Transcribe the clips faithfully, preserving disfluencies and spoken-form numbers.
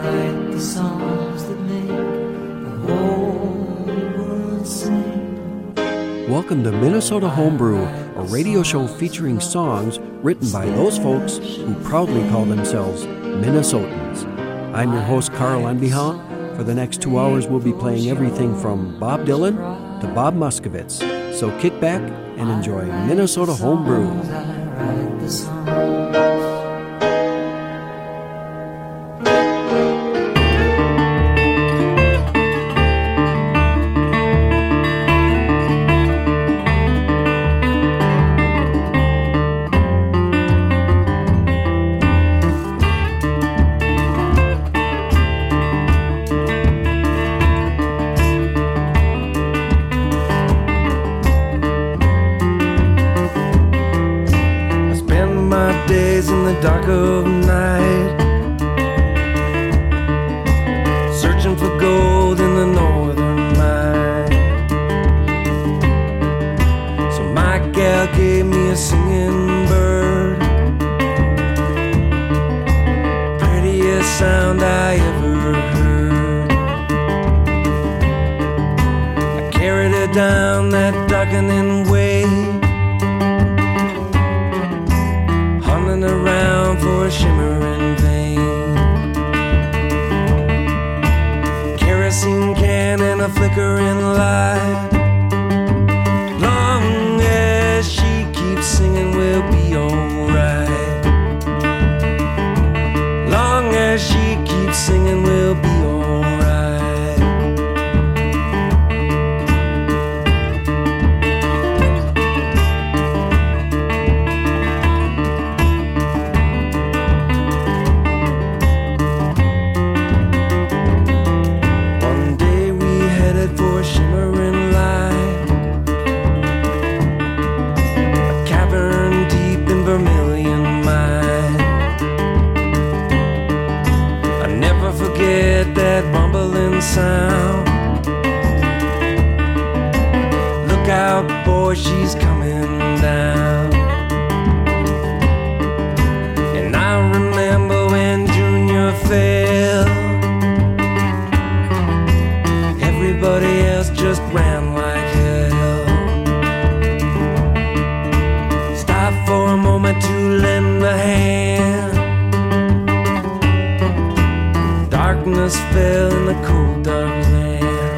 write the songs that make the whole world sing. Welcome to Minnesota Homebrew, a radio show featuring songs written by those folks who proudly call themselves Minnesotans. I'm your host, Carl Anbihan. For the next two hours, we'll be playing everything from Bob Dylan to Bob Muskowitz. So kick back and enjoy Minnesota Homebrew. Dark of night, searching for gold in the northern mine. So my gal gave me a singing bird, prettiest sound I ever heard. I carried her down that darkening way, around for a shimmering vein, kerosene can and a flickering light. Long as she keeps singing, we'll be alright. Long as she keeps singing, we'll be alright. Sound. Look out, boy, she's coming down. And I remember when Junior fell, everybody else just ran like hell. Stop for a moment to lend a hand. Darkness fell in the cold dark land,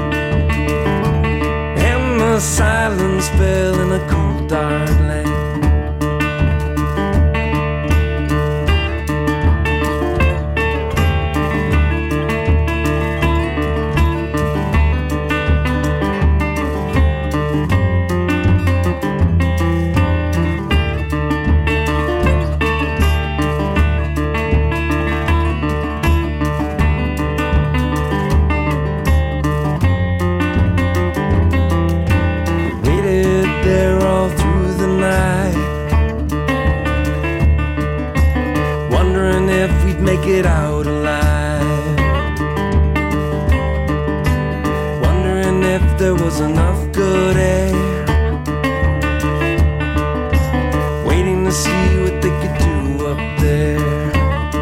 and the silence fell in the cold dark land. Make it out alive, wondering if there was enough good air, waiting to see what they could do up there.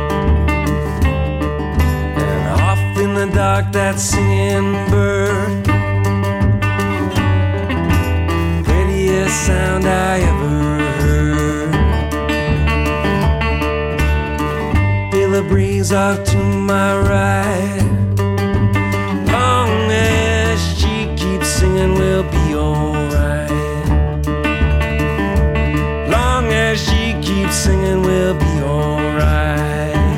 And off in the dark, that singing bird, prettiest sound I ever heard. The breeze off to my right. Long as she keeps singing, we'll be alright. Long as she keeps singing, we'll be alright.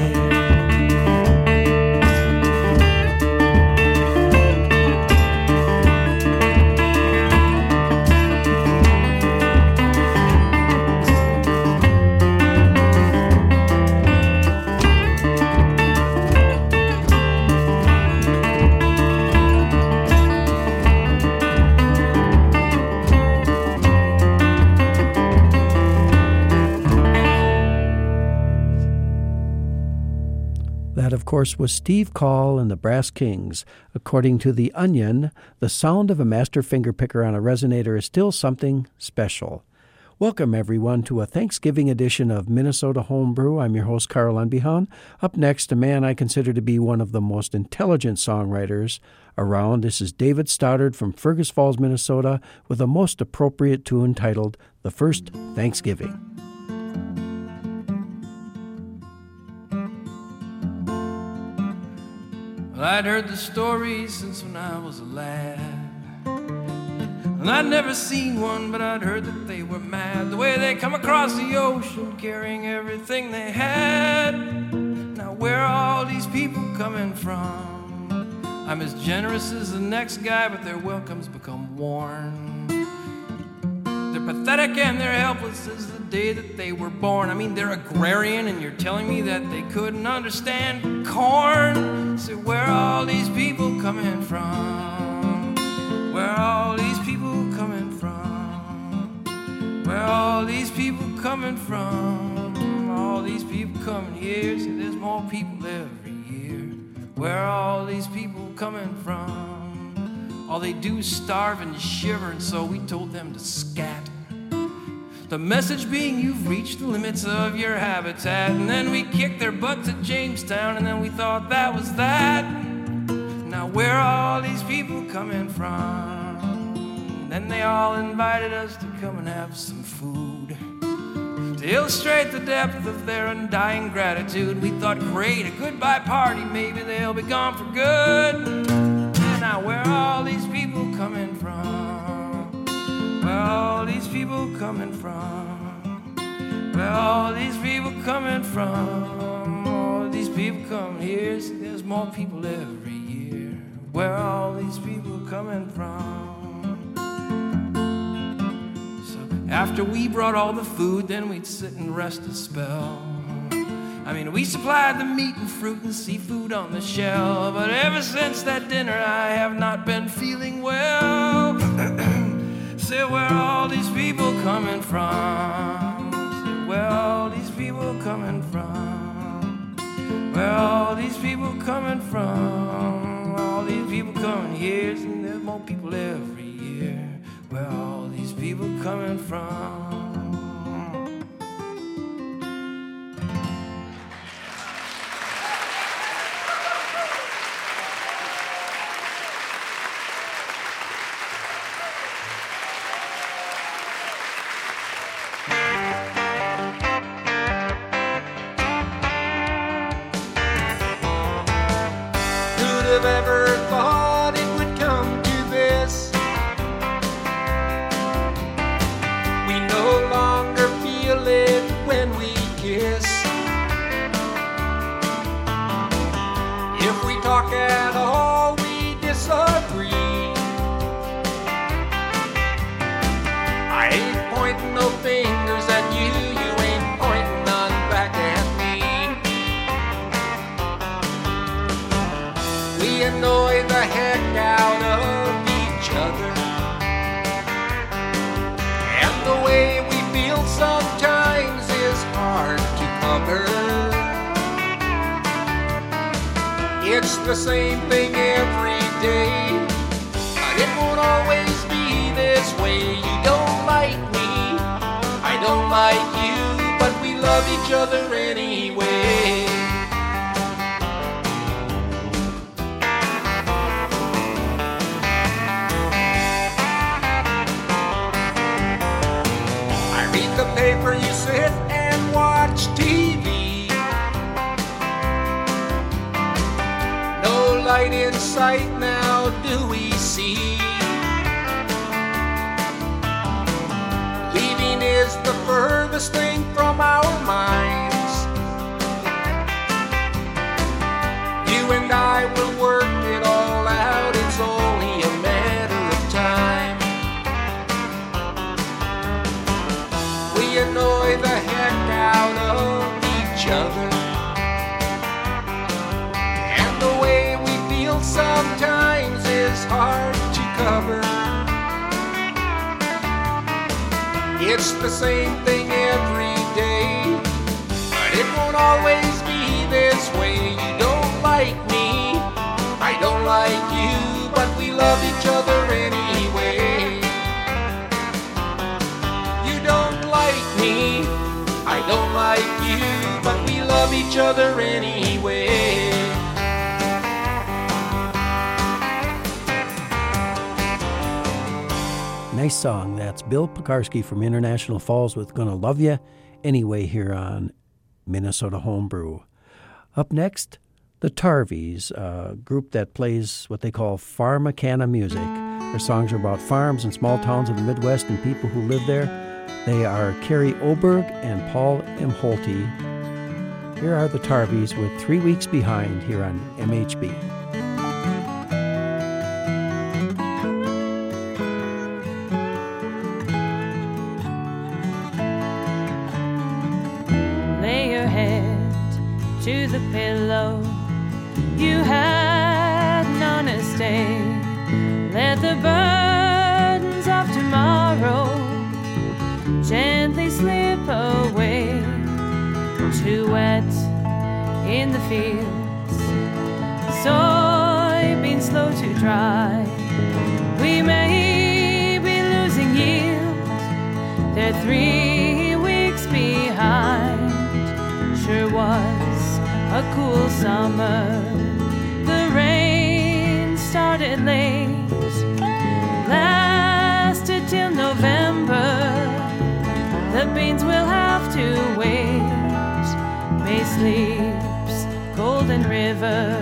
That, of course, was Steve Call and the Brass Kings. According to The Onion, the sound of a master fingerpicker on a resonator is still something special. Welcome, everyone, to a Thanksgiving edition of Minnesota Homebrew. I'm your host, Carl Unbehaun. Up next, a man I consider to be one of the most intelligent songwriters around. This is David Stoddard from Fergus Falls, Minnesota, with a most appropriate tune titled The First Thanksgiving. Well, I'd heard the stories since when I was a lad, and I'd never seen one, but I'd heard that they were mad. The way they come across the ocean carrying everything they had. Now where are all these people coming from? I'm as generous as the next guy, but their welcomes become worn. They're pathetic and they're helpless as the day that they were born. I mean, they're agrarian and you're telling me that they couldn't understand corn. So where are all these people coming from? Where are all these people coming from? Where are all these people coming from? All these people coming here. See, there's more people every year. Where are all these people coming from? All they do is starve and shiver, and so we told them to scat. The message being, you've reached the limits of your habitat. And then we kicked their butts at Jamestown, and then we thought that was that. Now where are all these people coming from? Then they all invited us to come and have some food. To illustrate the depth of their undying gratitude, we thought, great, a goodbye party, maybe they'll be gone for good. Now where are all these people coming from? Where are all these people coming from? Where are all these people coming from? All these people come here, see there's more people every year. Where are all these people coming from? So after we brought all the food, then we'd sit and rest a spell. I mean, we supplied the meat and fruit and seafood on the shelf, but ever since that dinner I have not been feeling well. Say, where are all these people coming from? Say, where are all these people coming from? Where are all these people coming from? All these people coming here, and there's more people every year. Where are all these people coming from? Have ever thought it would come to this? We no longer feel it when we kiss. If we talk at all, we disagree. I ain't pointing no fingers at you, you ain't pointing none back at me. We annoy the heck out of each other, and the way we feel sometimes is hard to cover. It's the same thing every day, but it won't always be this way. You don't like me, I don't like you, but we love each other anyway. Paper, you sit and watch T V. No light in sight now, do we see? Leaving is the furthest thing from our minds. You and I will work it all out, it's only a matter of time. We annoy the heck out of each other, and the way we feel sometimes is hard to cover. It's the same thing every day, but it won't always be this way. You don't like me, I don't like you, but we love each other anyway. You don't like each other anyway. Nice song. That's Bill Pekarsky from International Falls with Gonna Love Ya Anyway here on Minnesota Homebrew. Up next, the Tarvies, a group that plays what they call Farmacana music. Their songs are about farms and small towns of the Midwest and people who live there. They are Carrie Oberg and Paul M. Holte. Here are the Tarvies with Three Weeks Behind here on M H B. To the pillow, you had an honest day. Let the burdens of tomorrow gently slip away. Too wet in the fields, soybeans slow to dry. We may be losing yield, they're three weeks behind. Sure was a cool summer, the rain started late, lasted till November, the beans will have to wait. May sleep's golden river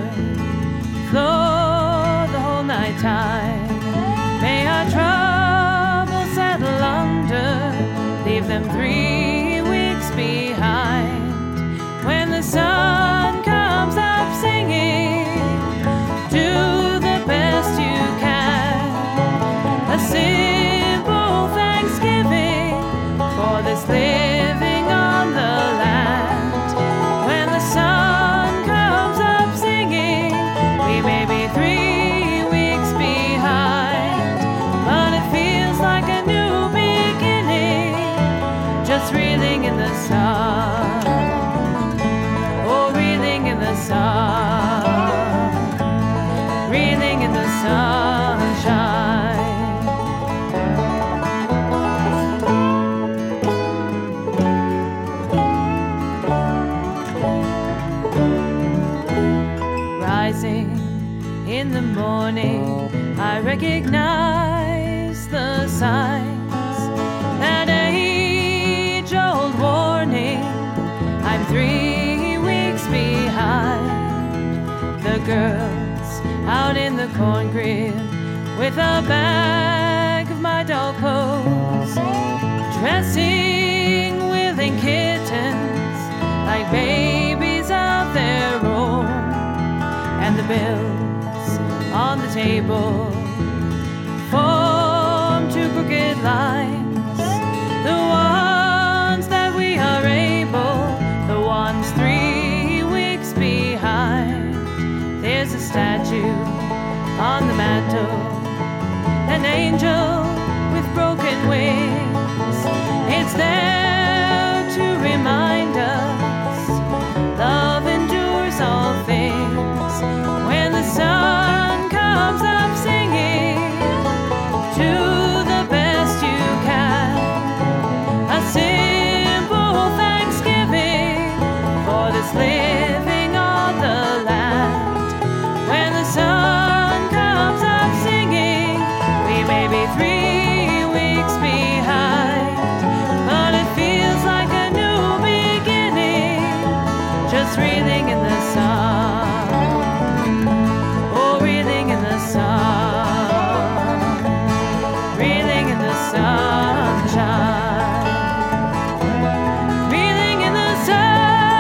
flow the whole night time, may our troubles settle under, leave them three weeks behind. When the sun comes up singing, do the best you can. A simple Thanksgiving for this living on the land. When the sun comes up singing, we may be three weeks behind, but it feels like a new beginning, just reeling in the sun. Sun, reeling in the sunshine. Rising in the morning, I recognize the signs, that age-old warning. I'm three weeks behind. The girls out in the corn crib with a bag of my doll clothes, dressing willing kittens like babies of their own. And the bills on the table form two crooked lines, the ones that we are able, the ones three weeks behind. There's a statue on the mantle, an angel with broken wings. It's there to remind us love endures all things. When the sun comes up singing, do the best you can. A simple Thanksgiving for this living on the land. When the sun comes up singing, we may be three weeks behind, but it feels like a new beginning, just reeling in the sun. Oh, reeling in the sun, reeling in the sunshine, reeling in the sun.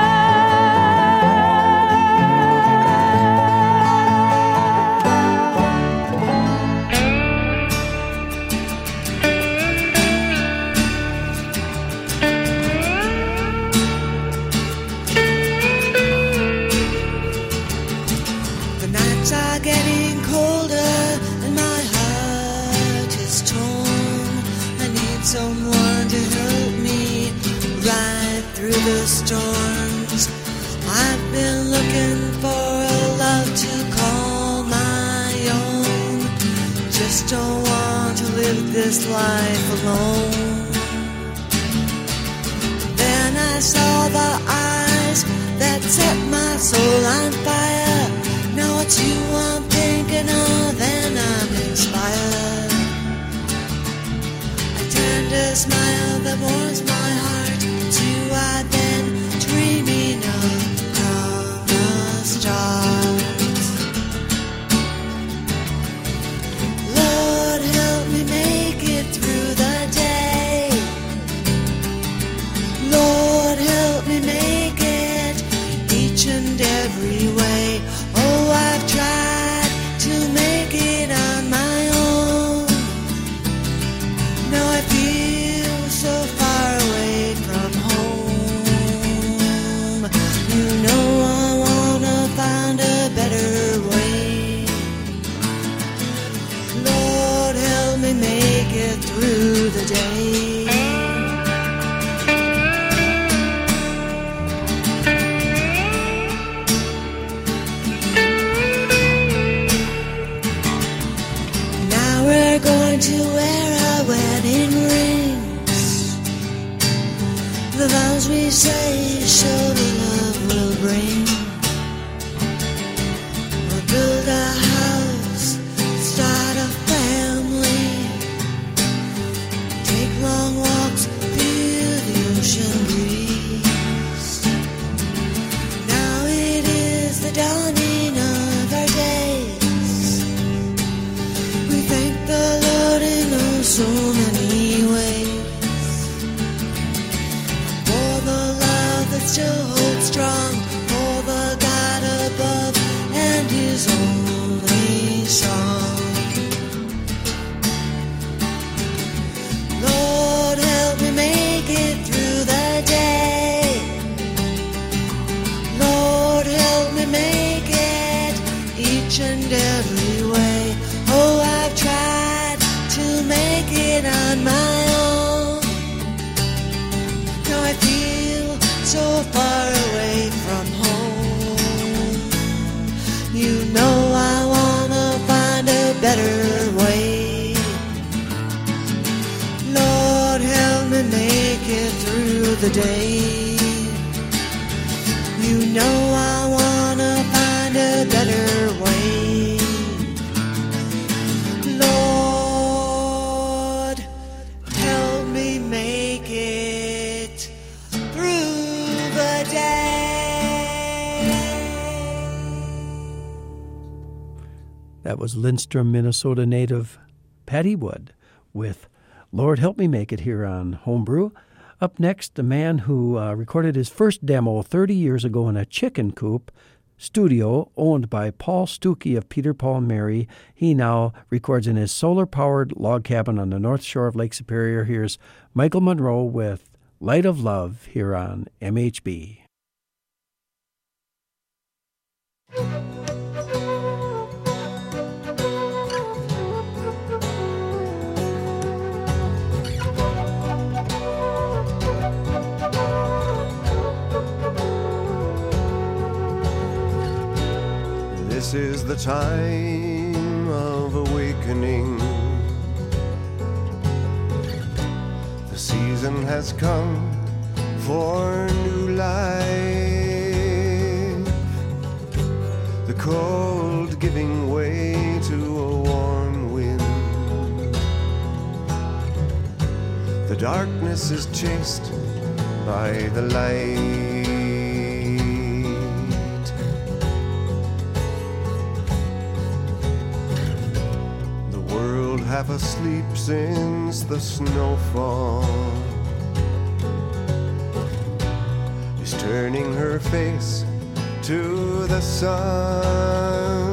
The nights are getting colder and my heart is torn. I need someone to help me ride through the storms. I've been looking for a love to call my own. Just don't want to live this life alone. Then I saw the eyes that set my soul on fire. Now it's you I'm thinking of and I'm inspired. I turned a smile that warms my heart to you I've been dreaming of from the start. Lord, help me make it through the day. Lord, help me make it each and every way. Oh, I've tried to make it on my own. Now I feel so far away from home. You know I wanna find a better way. Lord, help me make it through the day. To wear our wedding rings, the vows we say show the love we'll bring. We'll build a house, start a family, take long walks, feel the ocean breeze. Now it is the dawning of our days. We thank the Lord in oh so many ways for the love that still holds strong, for the God above and His only song. Lord, help me make it through the day. Lord, help me make it each and every way. Oh, I've tried to make it on my own. Now I feel so far away from home. You know I wanna find a better way. Lord, help me make it through the day. You know I wanna find a better way. Lord, help me make it through the day. That was Lindstrom, Minnesota native Patty Wood with Lord Help Me Make It here on Homebrew. Up next, the man who uh, recorded his first demo thirty years ago in a chicken coop studio owned by Paul Stuckey of Peter, Paul and Mary. He now records in his solar-powered log cabin on the north shore of Lake Superior. Here's Michael Monroe with Light of Love here on M H B. This is the time of awakening. The season has come for new life. The cold giving way to a warm wind. The darkness is chased by the light. Half asleep since the snowfall is turning her face to the sun,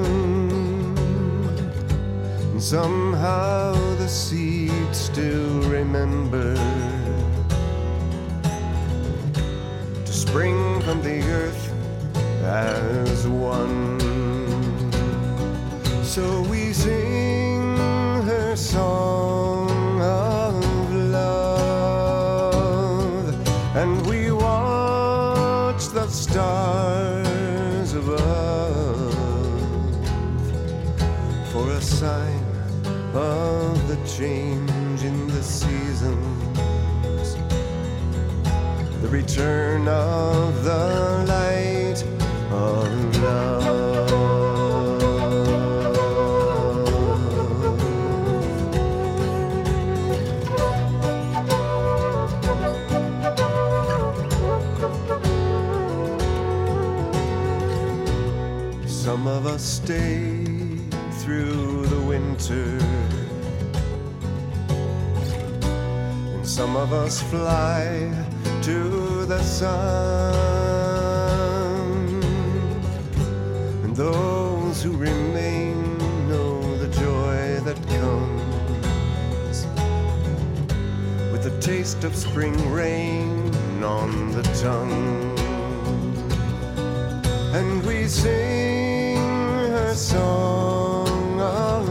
and somehow the seed still remember to spring from the earth as one. So we sing her song of love, and we watch the stars above for a sign of the change in the seasons, the return of the light Some of us stay through the winter, and some of us fly to the sun. And those who remain know the joy that comes with the taste of spring rain on the tongue. And we sing her song of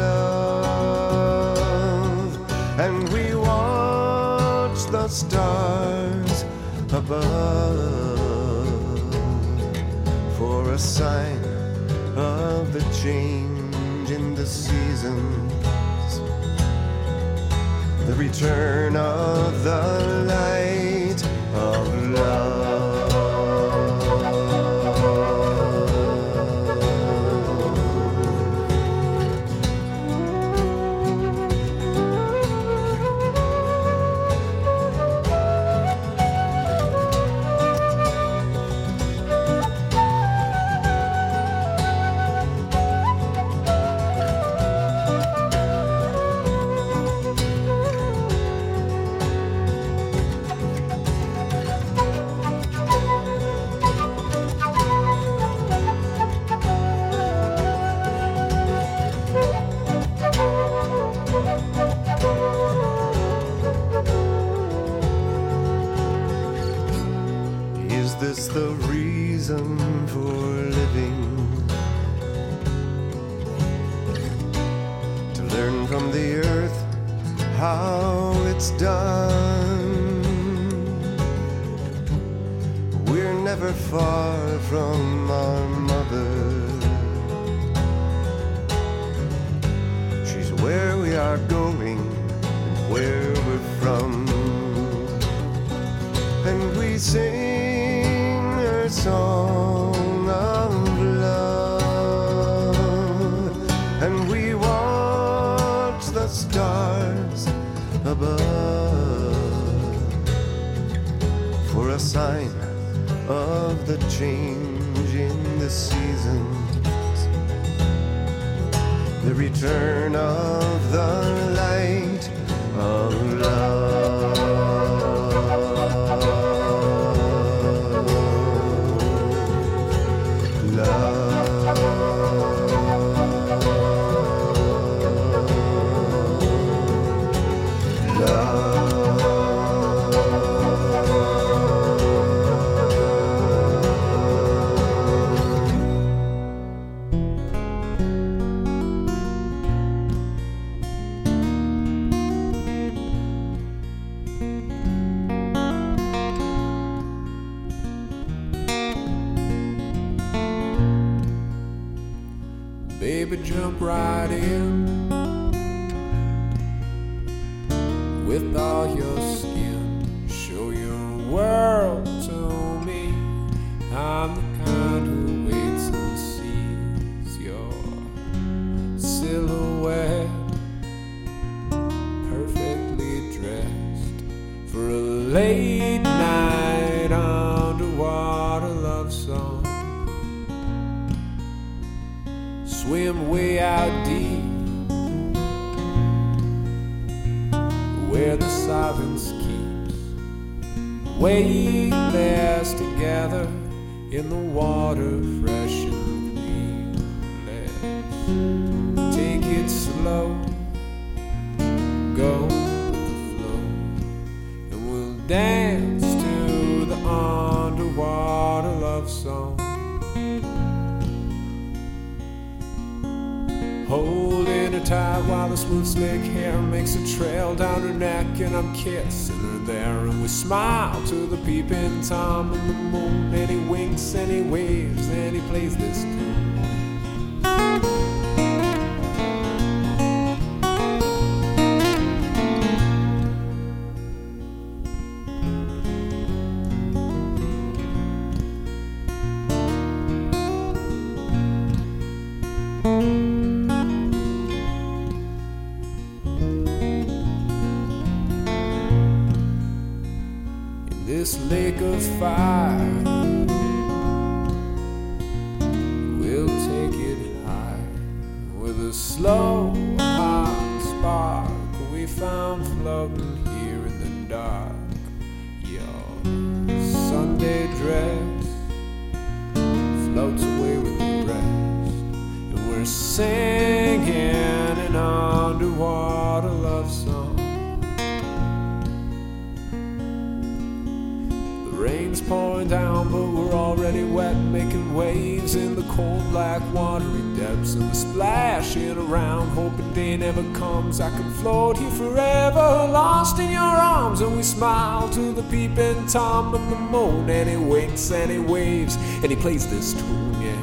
love, and we watch the stars above for a sign of the change in the seasons, the return of the light of love. Is this the reason for living? To learn from the earth how it's done. We're never far from our mother. She's where we are going and where we're from. And we sing her song of love, and we watch the stars above for a sign of the change in the seasons, the return of the light of love. Baby, jump right in with all your skin. Show your world to me. I'm the kind who waits and sees your silhouette, perfectly dressed for a late night underwater love song. Swim way out deep, where the silence keeps weightless together in the water, fresh and clean. Let's take it slow, go with the flow, and we'll dance to the underwater love song. Holding her tight while the smooth slick hair makes a trail down her neck, and I'm kissing her there, and we smile to the peeping Tom and the moon, and he winks and he waves and he plays this tune. This lake of fire will take slow hot spark we found floating here in the dark. Your Sunday dress floats away with the rest, and we're singing an underwater love song. The rain's pouring down, but we're already wet, making waves in the cold black watery depths, and we're splashing around, hoping day never comes. I can float here forever, lost in your arms, and we smile to the peeping Tom and the moon, and he winks and he waves and he plays this tune, yeah.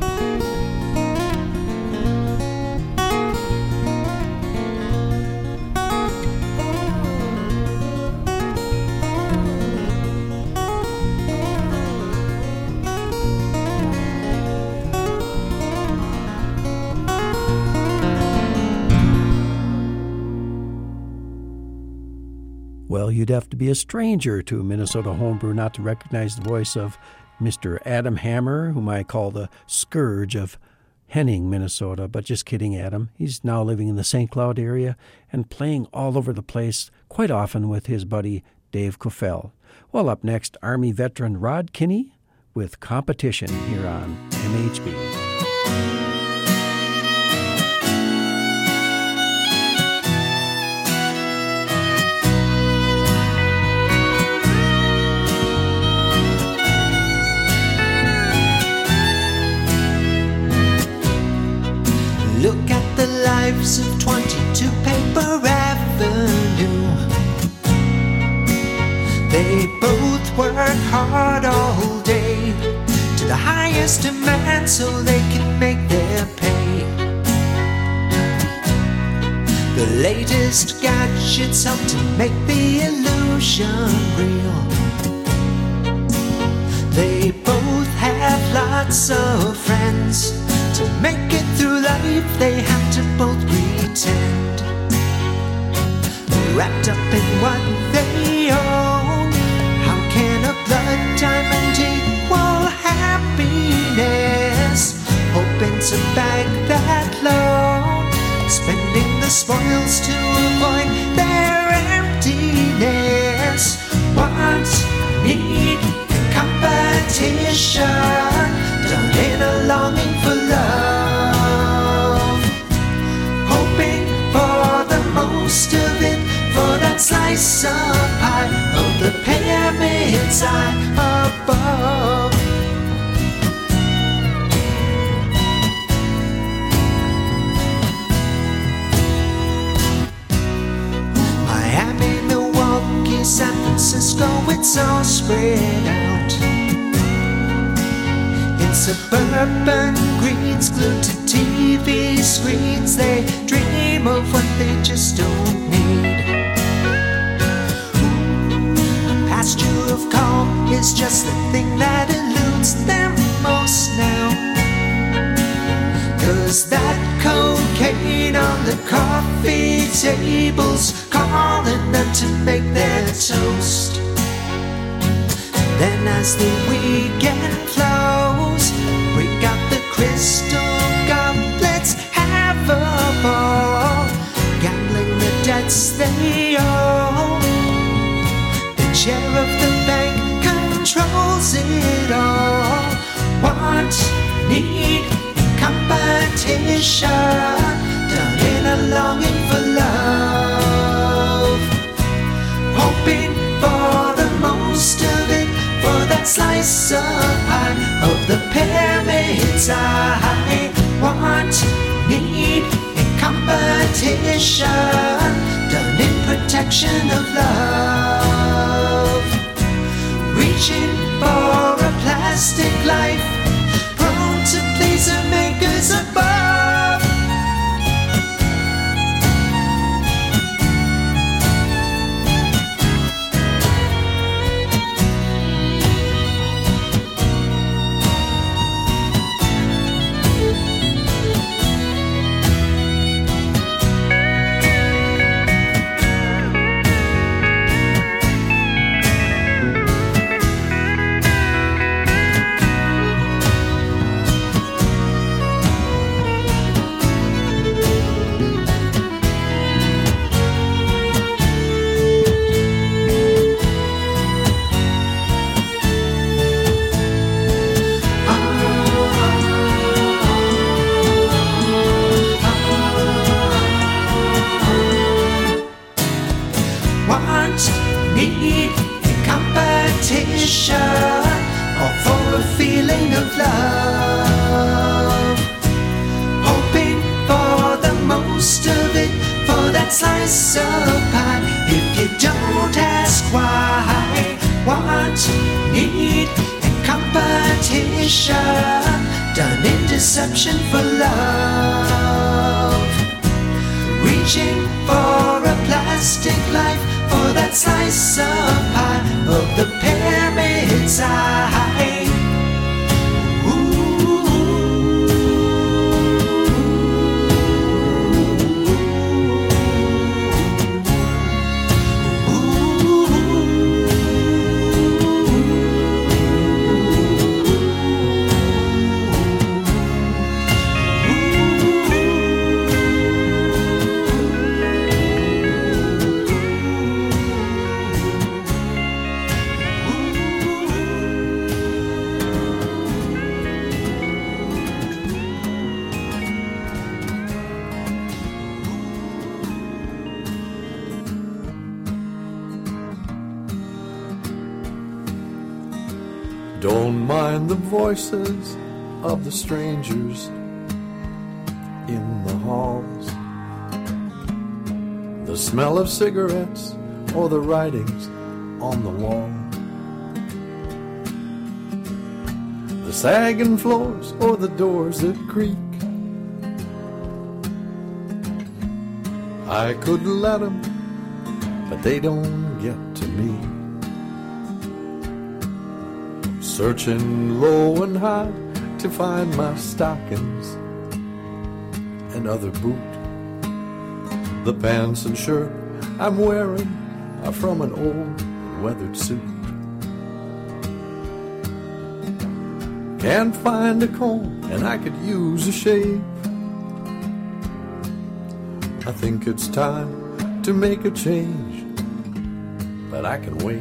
Well, you'd have to be a stranger to Minnesota Homebrew not to recognize the voice of Mister Adam Hammer, whom I call the scourge of Henning, Minnesota. But just kidding, Adam. He's now living in the Saint Cloud area and playing all over the place, quite often with his buddy Dave Kuffel. Well, up next, Army veteran Rod Kinney with Competition here on M H B. Look at the lives of twenty-two Paper Avenue. They both work hard all day to the highest demand so they can make their pay. The latest gadgets help to make the illusion real. They both have lots of friends. To make it through life, they have to both pretend. Wrapped up in what they own, how can a blood diamond equal happiness? Hoping to bag that loan, spending the spoils to avoid their emptiness. Want, need, and competition, done in a longing for love, hoping for the most of it, for that slice of pie of the pyramid's eye above. Miami, Milwaukee, San Francisco, it's all spread out. Suburban greens glued to T V screens, they dream of what they just don't need. A pasture of calm is just the thing that eludes them most now. Cause that cocaine on the coffee tables calling them to make their toast. Then as the weekend flows, break out the crystal goblets, have a ball, gambling the debts they owe. The chair of the bank controls it all. Want, need, competition, done in a longing for love, hoping for the most of it, for that slice of pie of the pyramid's eye. Want, need, and competition, done in protection of love. Reaching for a plastic life, prone to please the makers above. slice of pie. If you don't ask why, want, need, and competition, done in deception for love. Reaching for a plastic life, for that slice of pie of the pyramid's eye. Don't mind the voices of the strangers in the halls, the smell of cigarettes or the writings on the wall, the sagging floors or the doors that creak. I could let them, but they don't get to me. Searching low and high to find my stockings and other boot. The pants and shirt I'm wearing are from an old weathered suit. Can't find a comb and I could use a shave. I think it's time to make a change, but I can wait.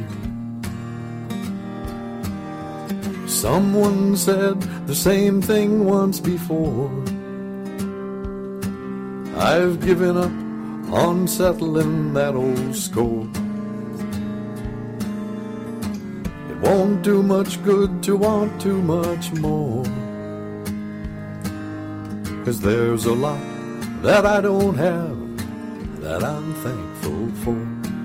Someone said the same thing once before. I've given up on settling that old score. It won't do much good to want too much more, 'cause there's a lot that I don't have that I'm thankful for.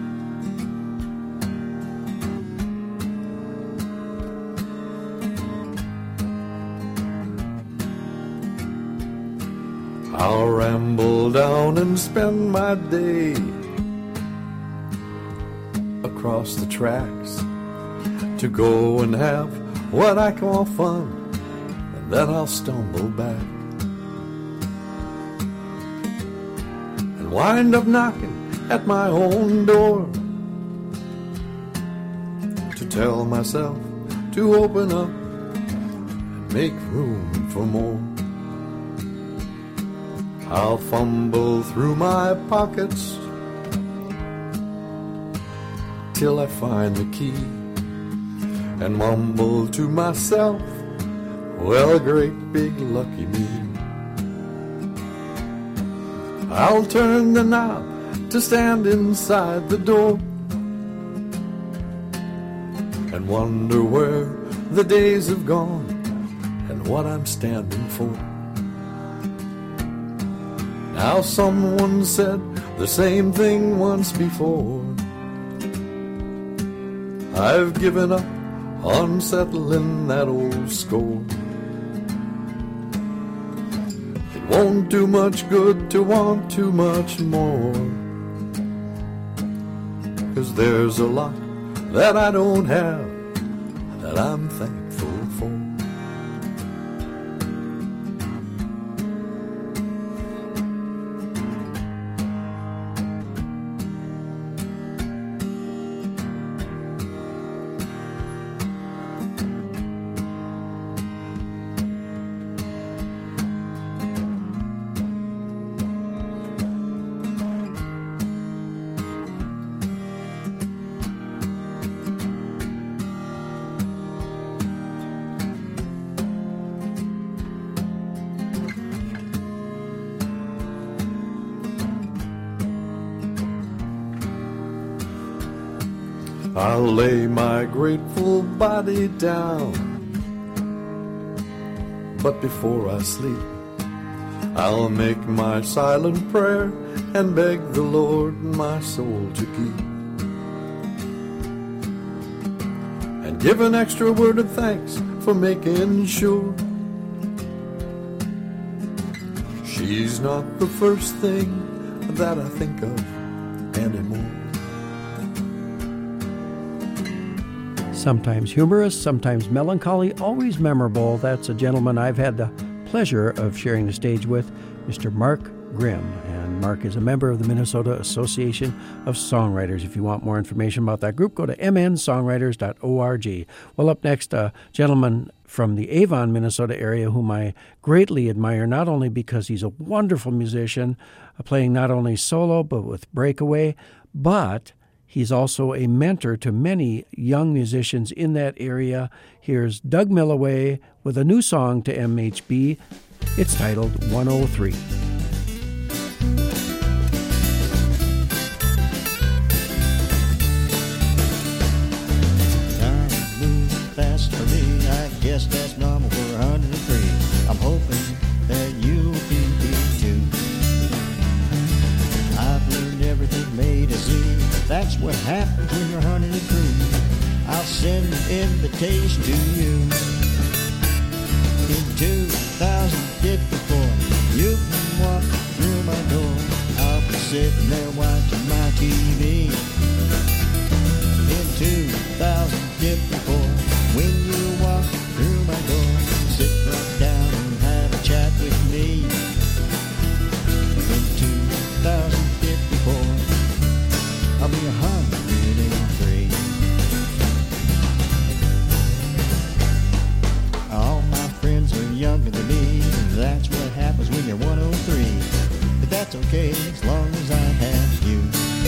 I'll ramble down and spend my day across the tracks to go and have what I call fun, and then I'll stumble back and wind up knocking at my own door to tell myself to open up and make room for more. I'll fumble through my pockets till I find the key and mumble to myself, well, great big lucky me. I'll turn the knob to stand inside the door and wonder where the days have gone and what I'm standing for. Now someone said the same thing once before. I've given up on settling that old score. It won't do much good to want too much more, 'cause there's a lot that I don't have that I'm thankful for. I'll lay my grateful body down, but before I sleep, I'll make my silent prayer and beg the Lord my soul to keep. And give an extra word of thanks for making sure she's not the first thing that I think of anymore. Sometimes humorous, sometimes melancholy, always memorable. That's a gentleman I've had the pleasure of sharing the stage with, Mister Mark Grimm. And Mark is a member of the Minnesota Association of Songwriters. If you want more information about that group, go to m n songwriters dot org. Well, up next, a gentleman from the Avon, Minnesota area whom I greatly admire, not only because he's a wonderful musician, playing not only solo but with Breakaway, but he's also a mentor to many young musicians in that area. Here's Doug Millaway with a new song to M H B. It's titled one oh three. Time moves fast for me. I guess that's normal for one hundred three. I'm hoping that you'll be here too. I've learned everything made to Z. That's what happens when you're one hundred three. I'll send an invitation to you. In two thousand fifty-four, you can walk through my door. I'll be sitting there watching my T V. In two thousand fifty-four, when you walk through my door, sit right down and have a chat with me. In two thousand fifty-four, I'll be a hundred and three. All my friends are younger than me. That's what happens when you're one oh three. But that's okay as long as I have you.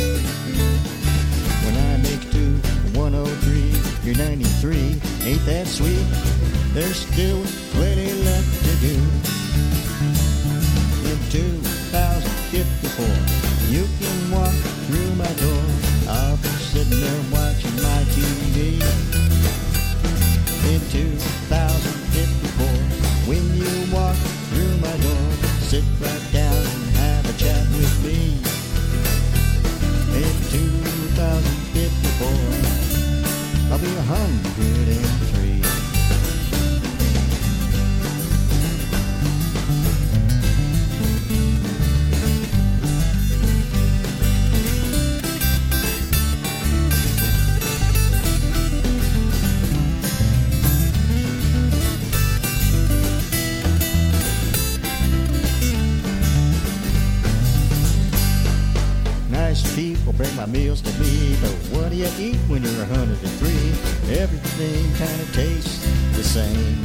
When I make it to one oh three, you're ninety-three. Ain't that sweet? There's still plenty left to do. In two thousand fifty-four, you can walk through my door. I'll be sitting there watching my T V. In two thousand fifty-four, when you walk through my door, sit right down and have a chat with me. In two thousand fifty-four, I'll be a hundred and three. People bring my meals to me, but what do you eat when you're one hundred three? Everything kind of tastes the same.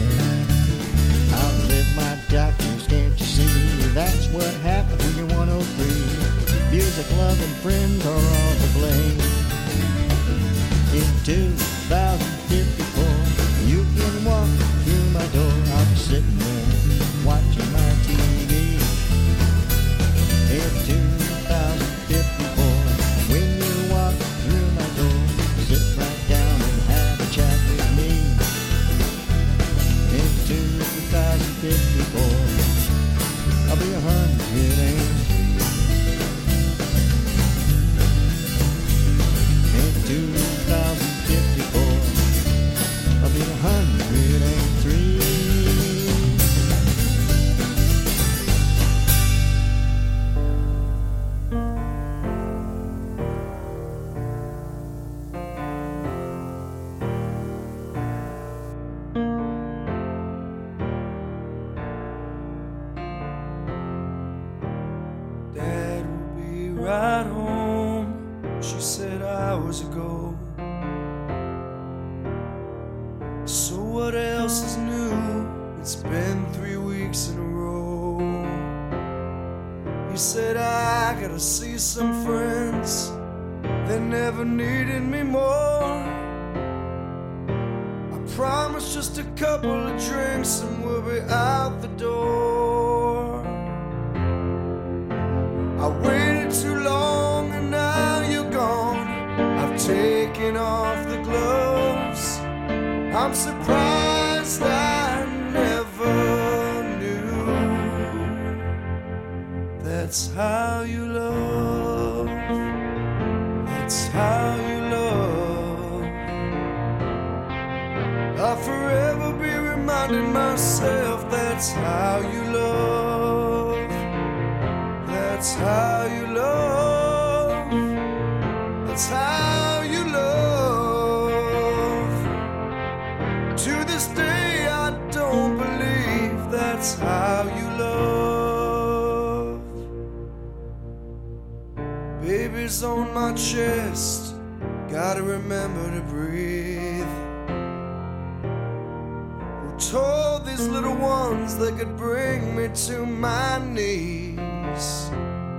I'll live my doctors, can't you see? That's what happens when you're one oh three. Music, love, and friends are all to blame. In two thousand fifty-four, you can walk through my door. I'll be sitting there watching my T V. In two thousand fifty-four, when you walk through my door, sit right down and have a chat with me. In two thousand fifty-four, I'll be a hundred and three. In two thousand fifty-four, I'll be a hundred and three. Right home, she said hours ago. So what else is new? It's been three weeks in a row. He said I gotta see some friends, they never needed me more. I promised just a couple of drinks and we'll be out the door. I waited too long and now you're gone. I've taken off the gloves. I'm surprised I never knew. That's how you love. That's how you love. I'll forever be reminding myself that's how you love. That's how you love. That's how you love. To this day I don't believe that's how you love. Baby's on my chest, gotta remember to breathe. Who told these little ones they could bring me to my knees?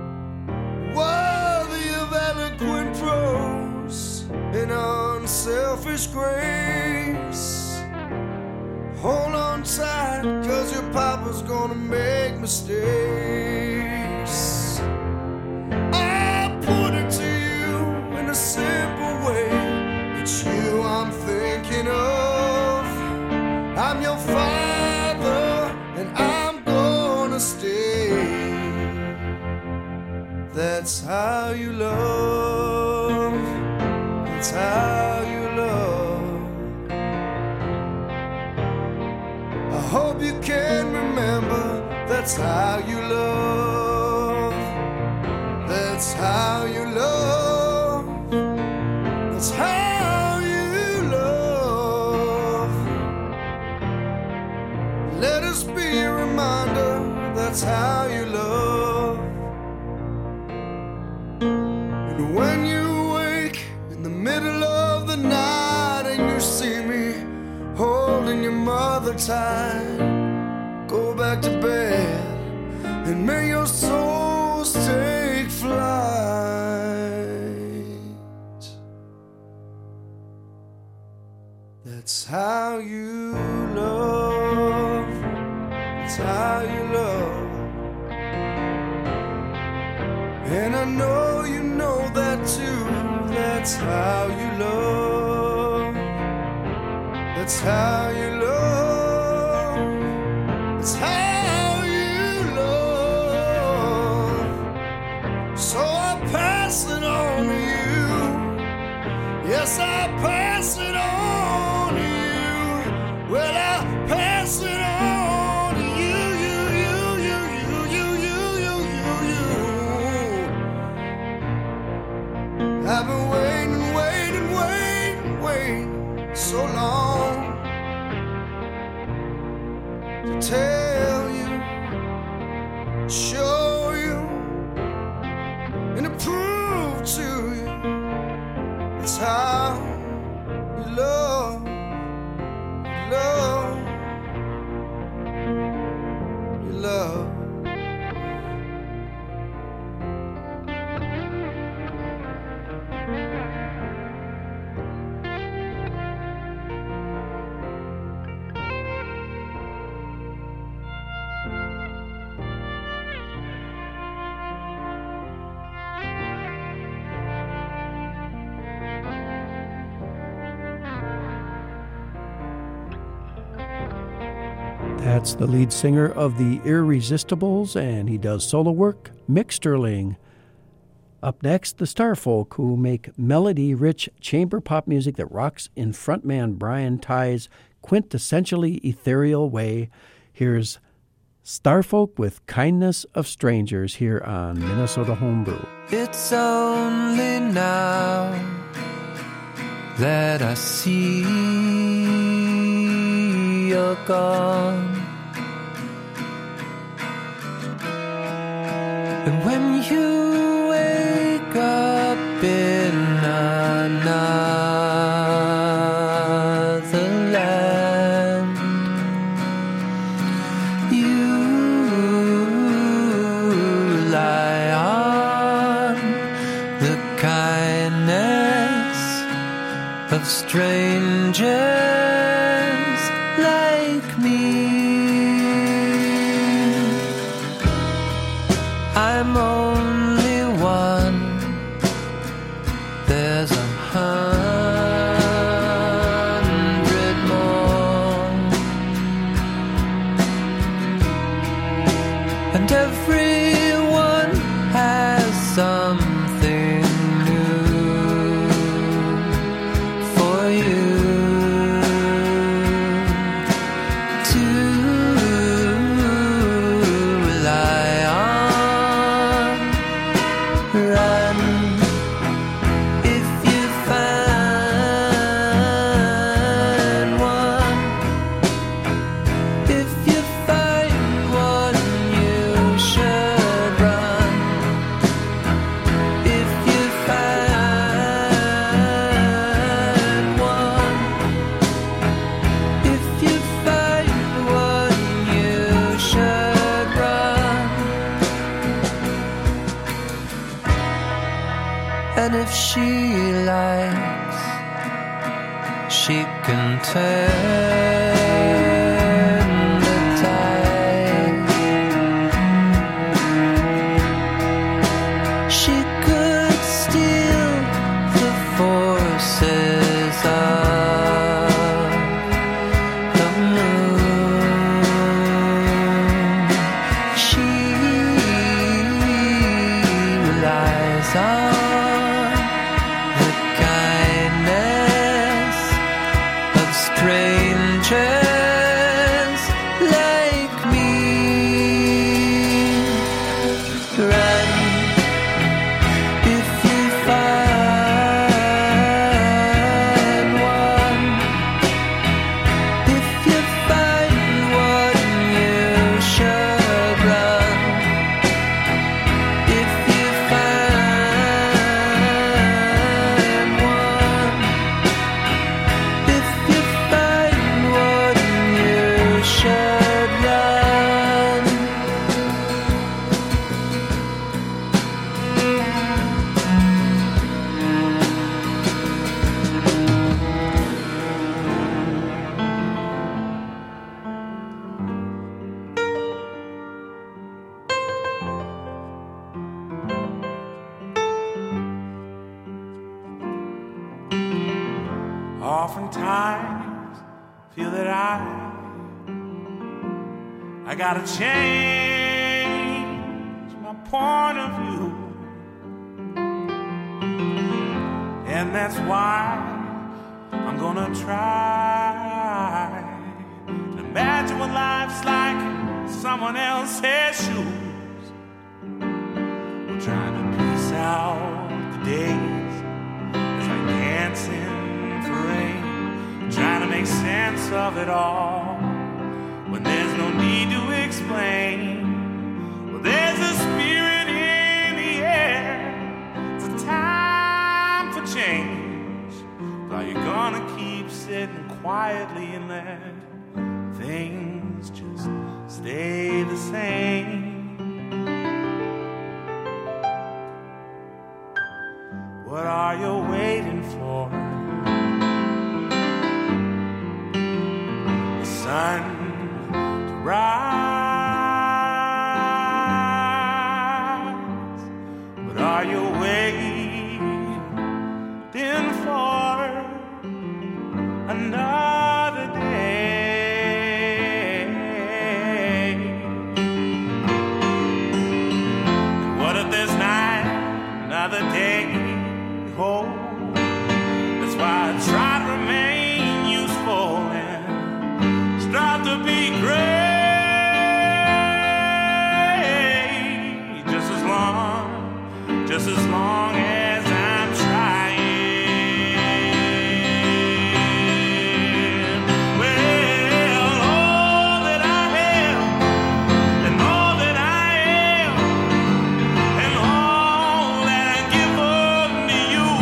Worthy of eloquent prose and unselfish grace. Hold on tight, cause your papa's gonna make mistakes. I put it to you in a simple way, it's you I'm thinking of. I'm your father and I'm gonna stay. That's how you love. That's how you love. I hope you can remember. That's how you love. That's how you love. That's how you love. Let us be a reminder. That's how you love. And when you wake in the middle of the night and you see me holding your mother tight, go back to bed and may your souls take flight. That's how you love. That's how you love. And I know you know that too. That's how you love. That's how you love. That's how you love. So I pass it on to you. Yes, I pass it on to you. Well, I pass it on to you, you, you, you, you, you, you, you, you, you. I've been waiting, waiting, waiting, waiting so long to tell you, show you, and to prove to you it's how you love, love, you love. That's the lead singer of the Irresistibles, and he does solo work, Mick Sterling. Up next, the Starfolk, who make melody-rich chamber pop music that rocks in frontman Brian Ty's quintessentially ethereal way. Here's Starfolk with Kindness of Strangers here on Minnesota Homebrew. It's only now that I see you're gone. And when you wake up in another land, you rely on the kindness of strangers like me. I'm only one, there's a hundred more, and everyone And if she likes, she can turn the tide. She could steal the forces of the moon. She relies on the kindness of strangers like me. Run if you find one. If you find one, you should run. If you find one, if you find one, you should run. Oftentimes feel that I I gotta change my point of view, and that's why I'm gonna try to imagine what life's like in someone else's shoes. We're trying to piece out the days as I dancing for rain, trying to make sense of it all when there's no need to explain. Well, there's a spirit in the air. It's a time for change. So are you gonna keep sitting quietly and let things just stay the same? What are you waiting for? The sun to rise. What are you waiting for? Another day. And what if this night, another day? Oh, that's why I try to remain useful and strive to be great, just as long, just as long as I'm trying. Well, all that I have and all that I am and all that I give up to you,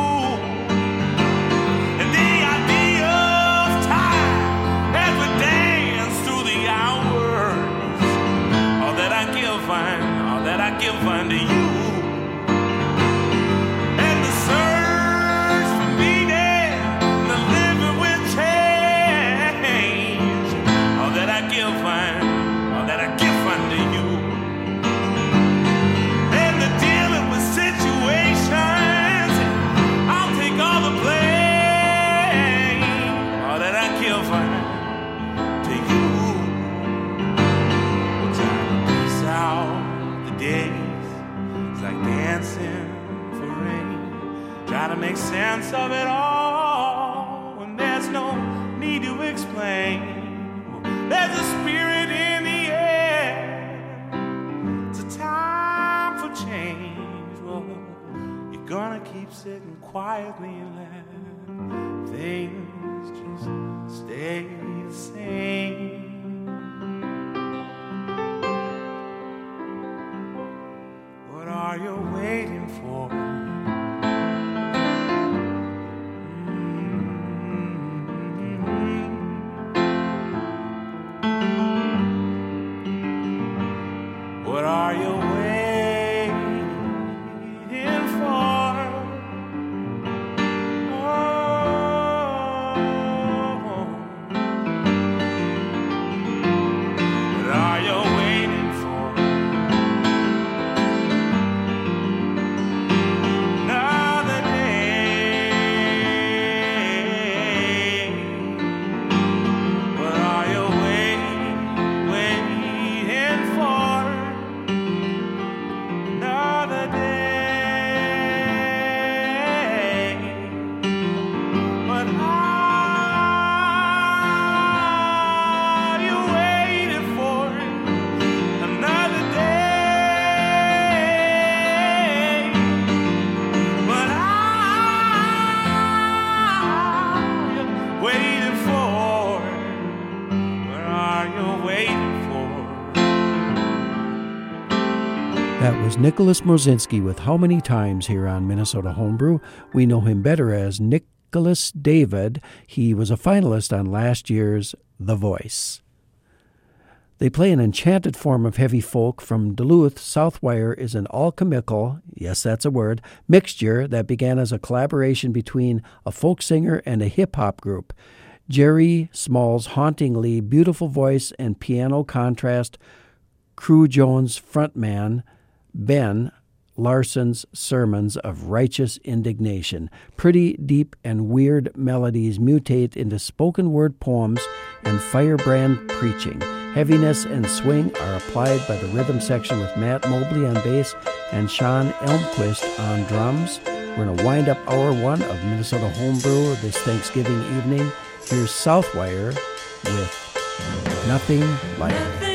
and the idea of time as we dance through the hours, all that I give unto, all that I give unto you, and the search for meaning, the living with change, all that I give unto, all that I give unto you, and the dealing with situations, I'll take all the blame, all that I give unto you. We're trying to piece out the days, it's like dancing for rain, try to make sense of it all when there's no need to explain. There's a spirit in the air. It's a time for change. Well, you're gonna keep sitting quietly and let things just stay the same. What are you waiting for? What are you waiting for? That was Nicholas Mrozinski with How Many Times here on Minnesota Homebrew. We know him better as Nicholas David. He was a finalist on last year's The Voice. They play an enchanted form of heavy folk from Duluth. Southwire is an alchemical, yes, that's a word, mixture that began as a collaboration between a folk singer and a hip-hop group. Jerry Small's hauntingly beautiful voice and piano contrast Crew Jones frontman Ben Larson's sermons of righteous indignation. Pretty deep and weird melodies mutate into spoken word poems and firebrand preaching. Heaviness and swing are applied by the rhythm section with Matt Mobley on bass and Sean Elmquist on drums. We're going to wind up hour one of Minnesota Homebrew this Thanksgiving evening. Here's Southwire with Nothing Like It.